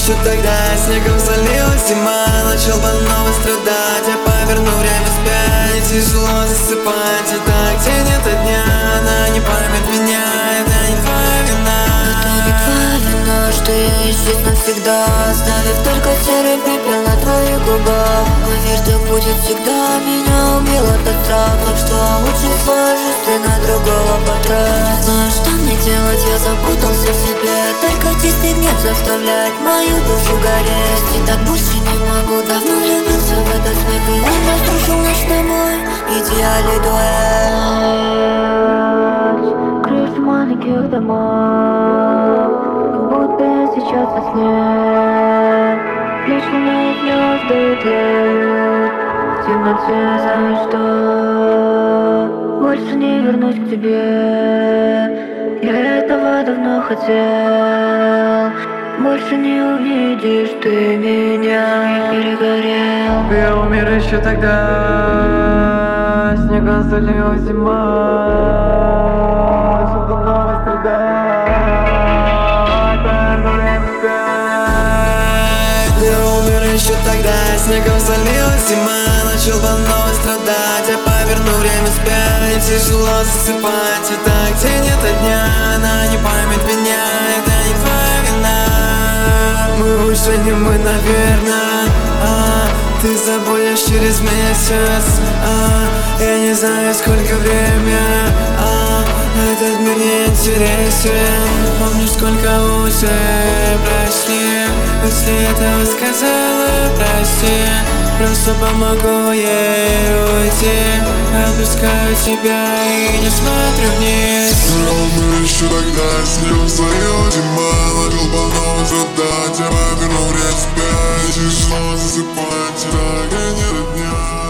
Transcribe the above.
еще тогда снегом залилась зима. Начал по новой страдать, я поверну время вспять. Мне тяжело засыпать, и так тянет от дня. Она не поймет меня, это не твоя вина. Это не твоя вина, что я исчез навсегда, оставив только серый пепел на твоих губах. Поверь, так будет всегда, меня убил этот страх. Так что лучше свою жизнь ты на другого потрать. Знаю, что мне делать, я запутался в себе. Только чистый гнев заставляет мою душу гореть. И так больше не могу, давно влюбился в этот снег. И он разрушил наш с тобой идеальный дуэт. Крыши маленьких домов, как будто я сейчас во сне. Лишь луна и звезды тлеют в темноте, знаешь что? Больше не вернусь к тебе, я этого давно хотел. Больше не увидишь ты меня, перегорел. Я умер еще тогда, снегом залила зима. Начал по новой страдать, поверну время вспять. Я умер еще тогда, снегом залила зима. Начал по новой страдать, я поверну время вспять. Мне тяжело засыпать, и так тянет от дня. Она не поймет меня, это не твоя вина. Мы уже не мы, наверное. Ты забудешь через месяц. Я не знаю, сколько время. Этот мир не интересен. Помнишь, сколько уже прошли. После этого сказала прости. Просто помогу ей уйти. Отпускаю тебя и не смотрю вниз. Я умер еще тогда, снегом залила зима. Начал по новой страдать, я поверну время вспять. Тяжело засыпать, так и нет дня.